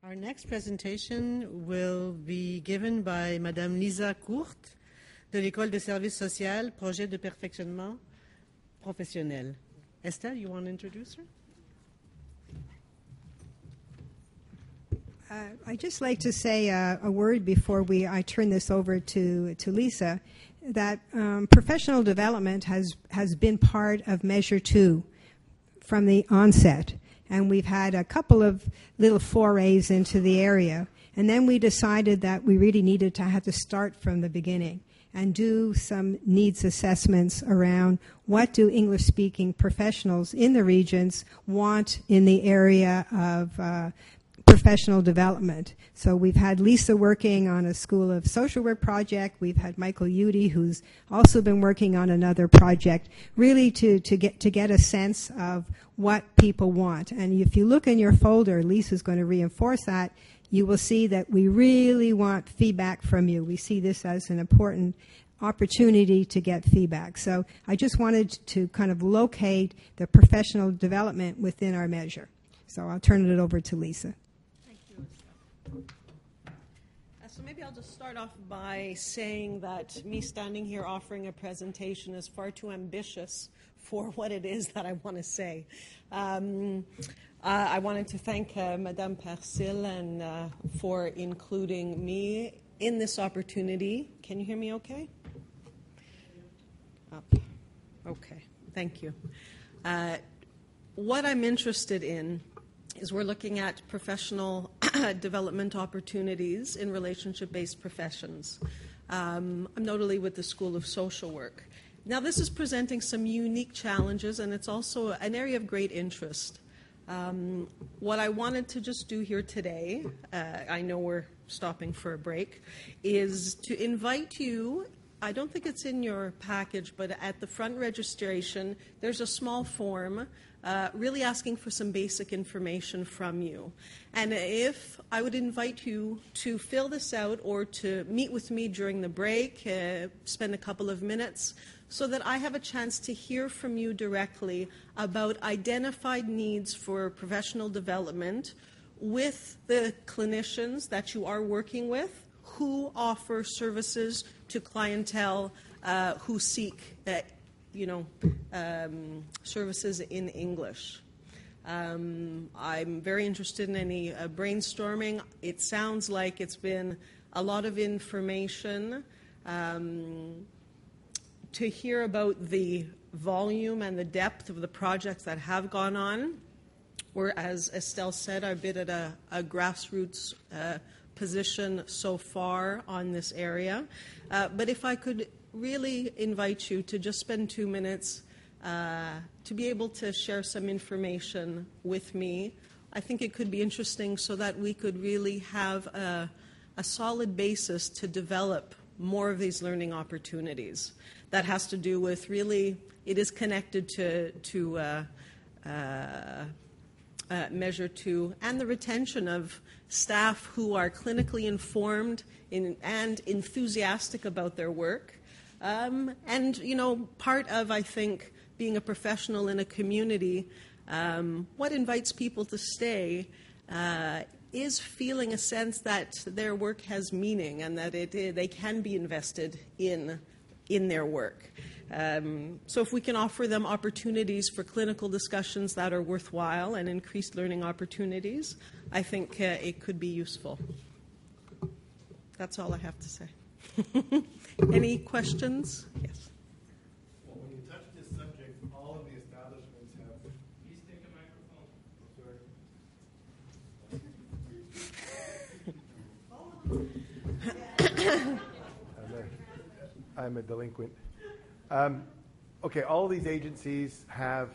Our next presentation will be given by Madame Lisa Courte de l'École de services social, projet de perfectionnement professionnel. Estelle, you want to introduce her? I'd just like to say a word before I turn this over to Lisa, that professional development has been part of Measure 2 from the onset. And we've had a couple of little forays into the area. And then we decided that we really needed to have to start from the beginning and do some needs assessments around what do English-speaking professionals in the regions want in the area of professional development. So we've had Lisa working on a School of Social Work project. We've had Michael Udy, who's also been working on another project, really to get a sense of what people want. And if you look in your folder, Lisa's going to reinforce that. You will see that we really want feedback from you. We see this as an important opportunity to get feedback. So I just wanted to kind of locate the professional development within our measure. So I'll turn it over to Lisa. So maybe I'll just start off by saying that me standing here offering a presentation is far too ambitious for what it is that I want to say. I wanted to thank Madame Persil and for including me in this opportunity. Can you hear me okay? Up. Okay, thank you. What I'm interested in is we're looking at professional development opportunities in relationship-based professions. I'm notably with the School of Social Work. Now, this is presenting some unique challenges, and it's also an area of great interest. What I wanted to just do here today, I know we're stopping for a break, is to invite you. I don't think it's in your package, but at the front registration, there's a small form really asking for some basic information from you. And if I would invite you to fill this out or to meet with me during the break, spend a couple of minutes, so that I have a chance to hear from you directly about identified needs for professional development with the clinicians that you are working with who offer services to clientele who seek services in English. I'm very interested in any brainstorming. It sounds like it's been a lot of information. To hear about the volume and the depth of the projects that have gone on, or as Estelle said, I've been at a grassroots position so far on this area. But if I could really invite you to just spend 2 minutes to be able to share some information with me. I think it could be interesting so that we could really have a solid basis to develop more of these learning opportunities. That has to do with really, it is connected to Measure 2 and the retention of staff who are clinically informed and enthusiastic about their work. And, part of, I think, being a professional in a community, what invites people to stay is feeling a sense that their work has meaning and that they can be invested in their work. So if we can offer them opportunities for clinical discussions that are worthwhile and increased learning opportunities, I think it could be useful. That's all I have to say. Any questions? Yes. Well, when you touch this subject, all of the establishments have... Please take a microphone. I'm a delinquent. Okay, all these agencies have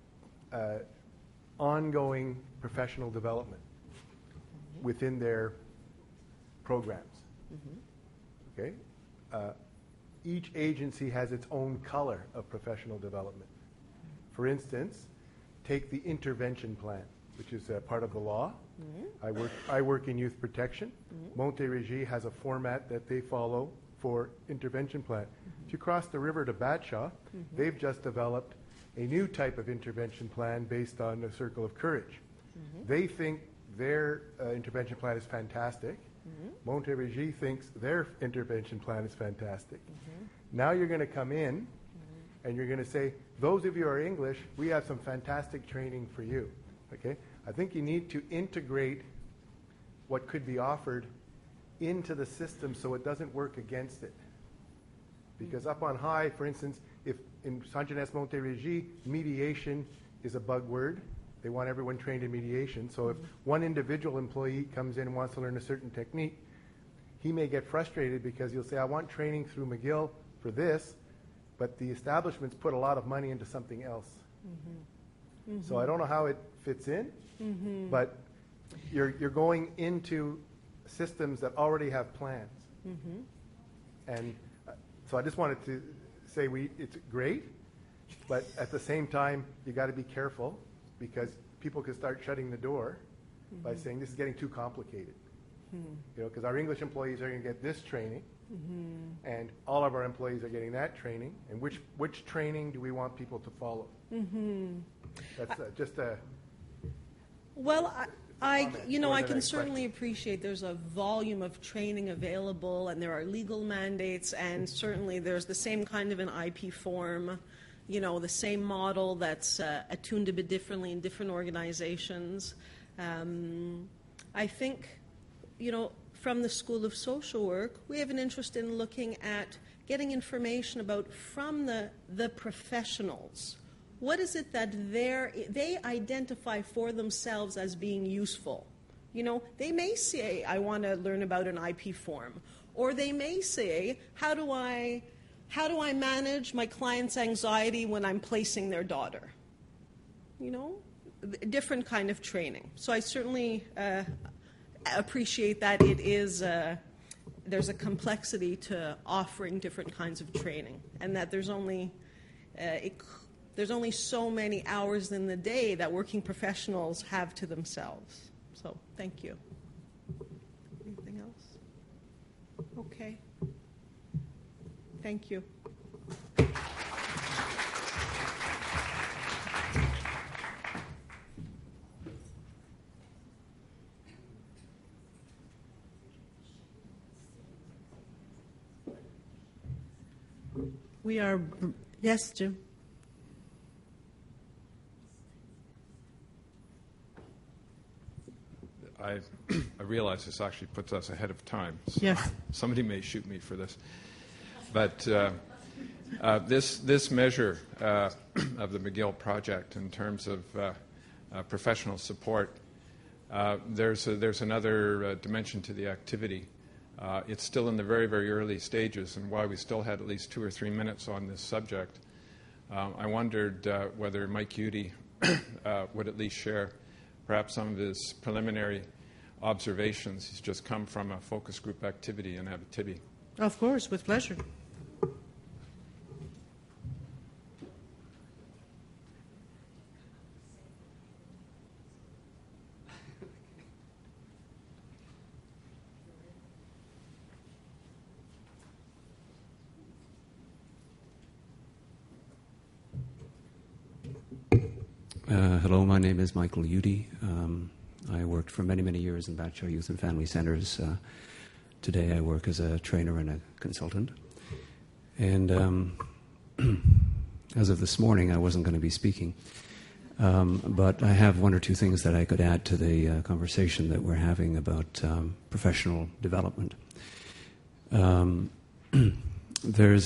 ongoing professional development within their programs. Okay? Each agency has its own color of professional development. For instance, take the intervention plan, which is a part of the law. I work in youth protection. Montérégie has a format that they follow for intervention plan. If you cross the river to Batshaw, they've just developed a new type of intervention plan based on the Circle of Courage. They think their intervention plan is fantastic. Montérégie thinks their intervention plan is fantastic. Now you're going to come in and you're going to say, those of you who are English, we have some fantastic training for you. Okay? I think you need to integrate what could be offered into the system so it doesn't work against it. Because up on high, for instance, if in Saint Jeunesse Montérégie, mediation is a buzzword. They want everyone trained in mediation. So if one individual employee comes in and wants to learn a certain technique, he may get frustrated because he'll say, I want training through McGill for this, but the establishment's put a lot of money into something else. So I don't know how it fits in, but you're going into systems that already have plans. And so I just wanted to say it's great, but at the same time, you got to be careful because people could start shutting the door by saying this is getting too complicated. You know, because our English employees are going to get this training, and all of our employees are getting that training. And which training do we want people to follow? That's just a. Well, I can question. certainly appreciate there's a volume of training available, and there are legal mandates, and certainly there's the same kind of an IP form, you know, the same model that's attuned a bit differently in different organizations. I think, you know, from the School of Social Work, we have an interest in looking at getting information about from the professionals. What is it that they identify for themselves as being useful? You know, they may say, I want to learn about an IP form. Or they may say, how do I manage my client's anxiety when I'm placing their daughter? You know, different kind of training. So I certainly appreciate that it is, there's a complexity to offering different kinds of training, and that there's only so many hours in the day that working professionals have to themselves. So, thank you. Anything else? Okay. Thank you. We are, yes, Jim. I realize this actually puts us ahead of time. So Yes. Somebody may shoot me for this. But this measure of the McGill project in terms of professional support, there's another dimension to the activity. It's still in the very, very early stages, and while we still had at least 2 or 3 minutes on this subject, I wondered whether Mike Udy would at least share perhaps some of his preliminary observations. He's just come from a focus group activity in Abitibi. Of course, with pleasure. Hello, my name is Michael Udy. I worked for many, many years in Batchoy Youth and Family Centres. Today I work as a trainer and a consultant. And as of this morning, I wasn't going to be speaking. But I have 1 or 2 things that I could add to the conversation that we're having about professional development. There's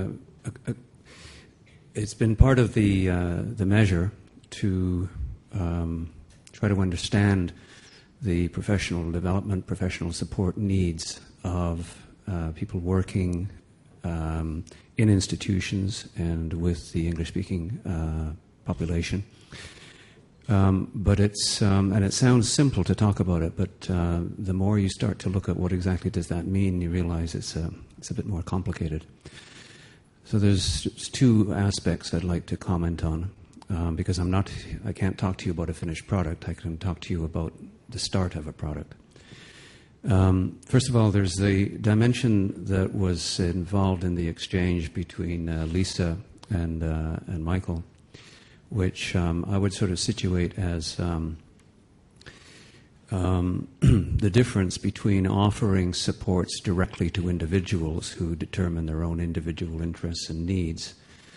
it's been part of the measure to try to understand the professional development, professional support needs of people working in institutions and with the English-speaking population. But it's and it sounds simple to talk about it, but the more you start to look at what exactly does that mean, you realize it's a bit more complicated. So there's 2 aspects I'd like to comment on. Because I can't talk to you about a finished product. I can talk to you about the start of a product. First of all, there's the dimension that was involved in the exchange between Lisa and Michael, which I would sort of situate as the difference between offering supports directly to individuals who determine their own individual interests and needs,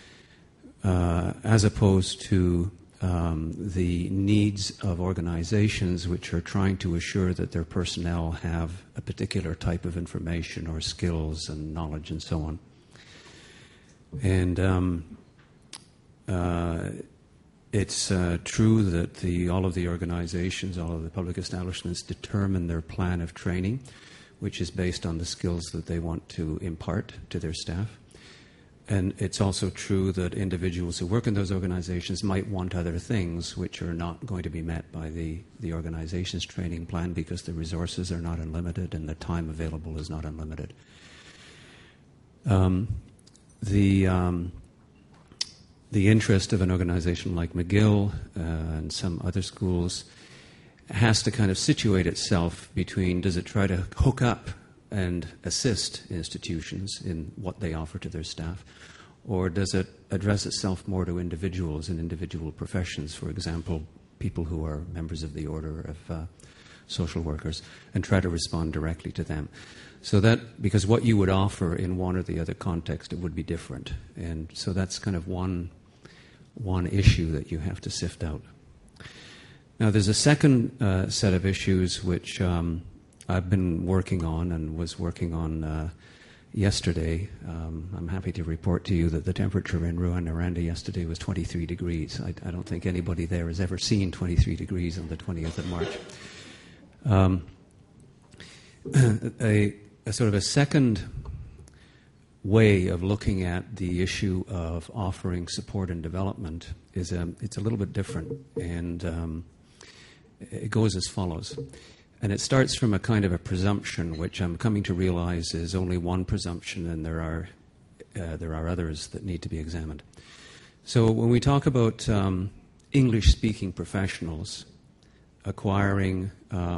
as opposed to the needs of organizations which are trying to assure that their personnel have a particular type of information or skills and knowledge and so on. And it's true that all of the organizations, all of the public establishments determine their plan of training, which is based on the skills that they want to impart to their staff. And it's also true that individuals who work in those organizations might want other things which are not going to be met by the organization's training plan because the resources are not unlimited and the time available is not unlimited. The interest of an organization like McGill and some other schools has to kind of situate itself between, does it try to hook up and assist institutions in what they offer to their staff, or does it address itself more to individuals and individual professions, for example, people who are members of the Order of Social Workers, and try to respond directly to them? So that, because what you would offer in one or the other context, it would be different. And so that's kind of one issue that you have to sift out. Now, there's a second set of issues which I've been working on and was working on yesterday. I'm happy to report to you that the temperature in Rouyn-Noranda yesterday was 23 degrees. I don't think anybody there has ever seen 23 degrees on the 20th of March. A sort of a second way of looking at the issue of offering support and development is it's a little bit different, and it goes as follows. And it starts from a kind of a presumption, which I'm coming to realize is only one presumption, and there are others that need to be examined. So when we talk about English-speaking professionals acquiring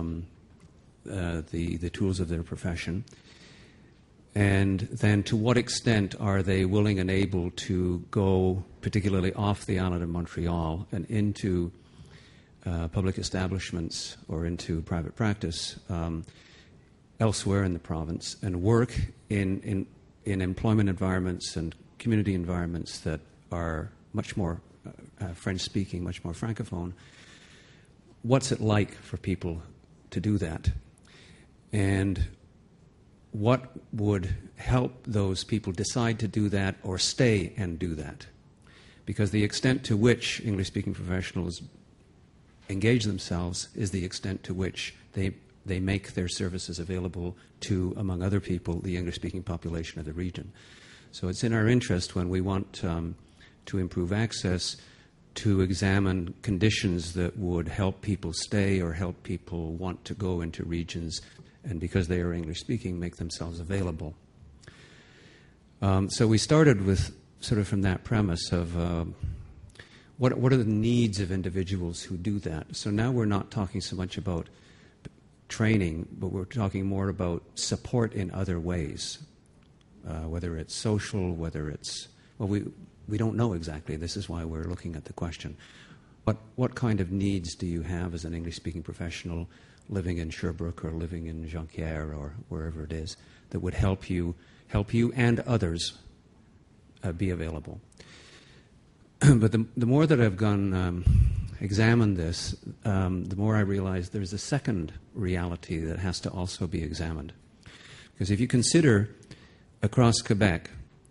the tools of their profession, and then to what extent are they willing and able to go, particularly off the island of Montreal and into public establishments or into private practice elsewhere in the province and work in employment environments and community environments that are much more French-speaking, much more francophone? What's it like for people to do that? And what would help those people decide to do that or stay and do that? Because the extent to which English-speaking professionals engage themselves is the extent to which they make their services available to, among other people, the English-speaking population of the region. So it's in our interest, when we want to improve access, to examine conditions that would help people stay or help people want to go into regions, and because they are English-speaking, make themselves available. So we started with sort of from that premise of what are the needs of individuals who do that. So now we're not talking so much about training, but we're talking more about support in other ways, whether it's social, whether it's, well, we don't know exactly. This is why we're looking at the question. What kind of needs do you have as an English-speaking professional living in Sherbrooke or living in Jonquière or wherever it is that would help you and others be available? But the more that I've gone examined this, the more I realize there's a second reality that has to also be examined. Because if you consider across Quebec,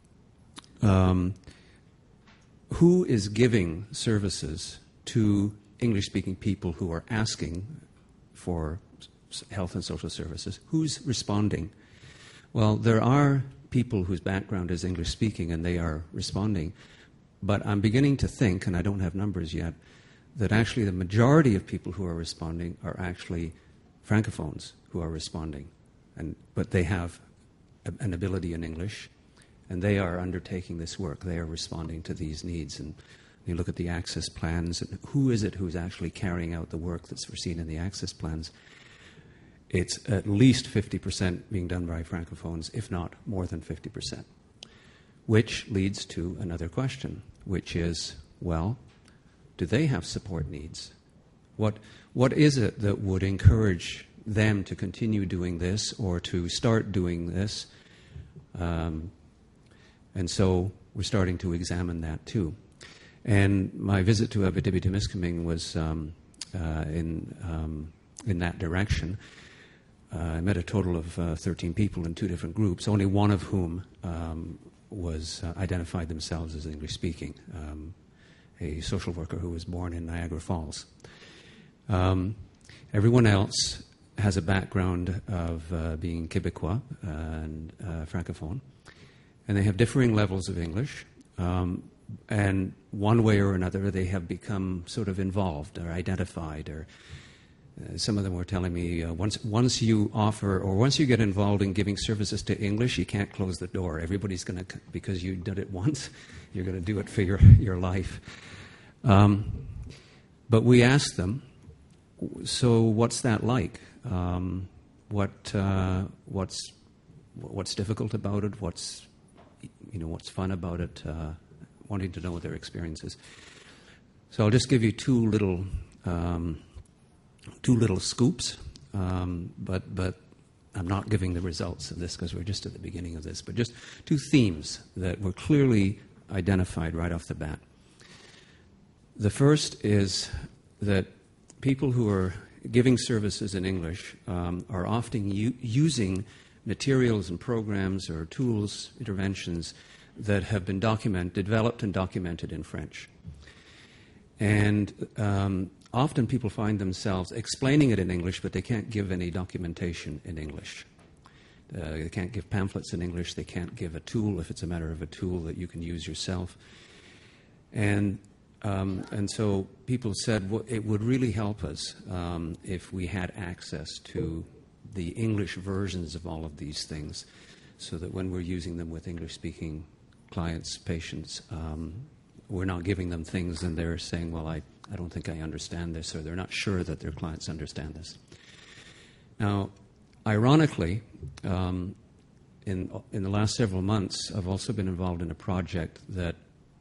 who is giving services to English-speaking people who are asking for health and social services? Who's responding? Well, there are people whose background is English-speaking and they are responding. But I'm beginning to think, and I don't have numbers yet, that actually the majority of people who are responding are actually Francophones who are responding. But they have an ability in English, and they are undertaking this work. They are responding to these needs. And you look at the access plans, and who is it who's actually carrying out the work that's foreseen in the access plans? It's at least 50% being done by Francophones, if not more than 50%. Which leads to another question, which is, well, do they have support needs? what is it that would encourage them to continue doing this or to start doing this. And so we're starting to examine that too. And my visit to Abitibi-Témiscamingue was in that direction. I met a total of 13 people in 2 different groups, only one of whom was identified themselves as English-speaking, a social worker who was born in Niagara Falls. Everyone else has a background of being Québécois and Francophone, and they have differing levels of English. And one way or another, they have become sort of involved or identified. Or some of them were telling me once you offer or once you get involved in giving services to English, you can't close the door. Everybody's going to, because you did it once, you're going to do it for your life. But we asked them, so what's that like? What's difficult about it? What's fun about it? Wanting to know what their experience is. So I'll just give you two little scoops, but I'm not giving the results of this because we're just at the beginning of this. But just 2 themes that were clearly identified right off the bat. The first is that people who are giving services in English are often using materials and programs or tools, interventions that have been developed and documented in French. And often people find themselves explaining it in English, but they can't give any documentation in English. They can't give pamphlets in English. They can't give a tool, if it's a matter of a tool that you can use yourself. And so people said, well, it would really help us if we had access to the English versions of all of these things, so that when we're using them with English-speaking clients, patients, we're not giving them things and they're saying, well, I don't think I understand this, or they're not sure that their clients understand this. Now, ironically, in the last several months, I've also been involved in a project that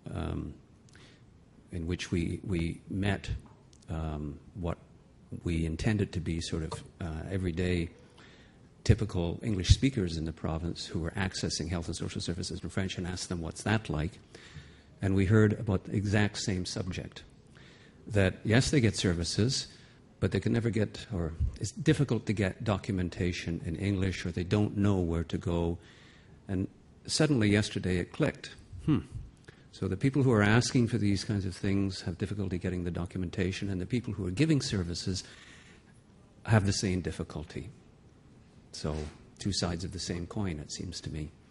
in which we met what we intended to be sort of everyday typical English speakers in the province who were accessing health and social services in French, and asked them what's that like. And we heard about the exact same subject, that yes, they get services, but they can never get, or it's difficult to get documentation in English, or they don't know where to go. And suddenly yesterday it clicked. So the people who are asking for these kinds of things have difficulty getting the documentation, and the people who are giving services have the same difficulty. So 2 sides of the same coin, it seems to me.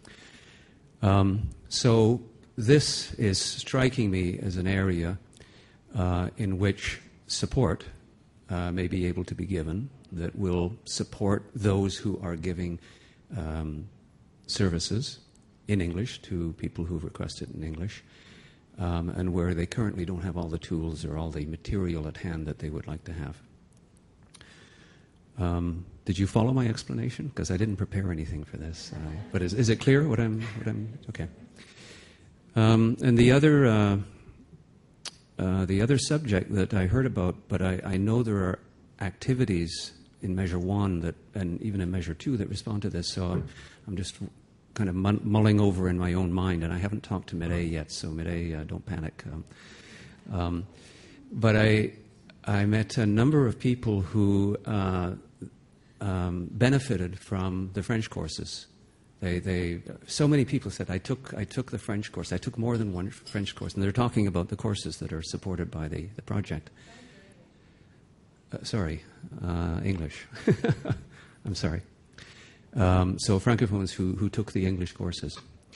So this is striking me as an area in which support may be able to be given that will support those who are giving services in English to people who've requested in English, and where they currently don't have all the tools or all the material at hand that they would like to have. Did you follow my explanation? Because I didn't prepare anything for this. But is it clear what I'm okay? And the other subject that I heard about, but I know there are activities in Measure 1 that, and even in Measure 2 that respond to this. So I'm just kind of mulling over in my own mind, and I haven't talked to Mireille yet. So Mireille, don't panic. But I met a number of people who benefited from the French courses. So many people said, I took the French course. I took more than one French course. And they're talking about the courses that are supported by the project. English. I'm sorry. So Francophones who took the English courses.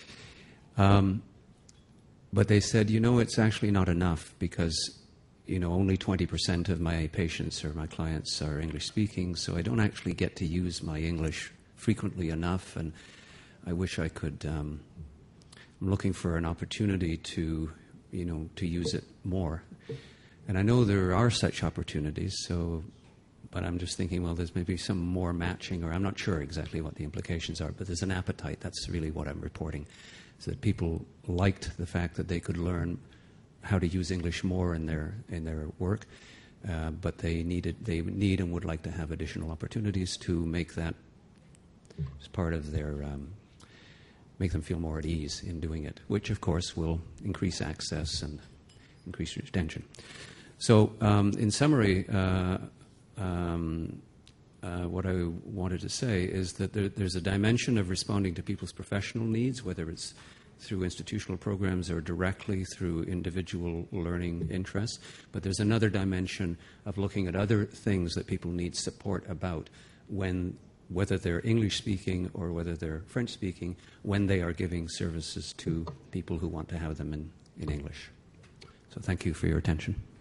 But they said, it's actually not enough because, only 20% of my patients or my clients are English speaking, so I don't actually get to use my English frequently enough, and I wish I could. I'm looking for an opportunity to use it more. And I know there are such opportunities, but I'm just thinking, well, there's maybe some more matching, or I'm not sure exactly what the implications are, but there's an appetite. That's really what I'm reporting, so that people liked the fact that they could learn how to use English more in their work. but they need and would like to have additional opportunities to make that as part of their make them feel more at ease in doing it, which of course will increase access and increase retention. So, in summary, what I wanted to say is that there's a dimension of responding to people's professional needs, whether it's through institutional programs or directly through individual learning interests. But there's another dimension of looking at other things that people need support about, whether they're English-speaking or whether they're French-speaking, when they are giving services to people who want to have them in English. So thank you for your attention.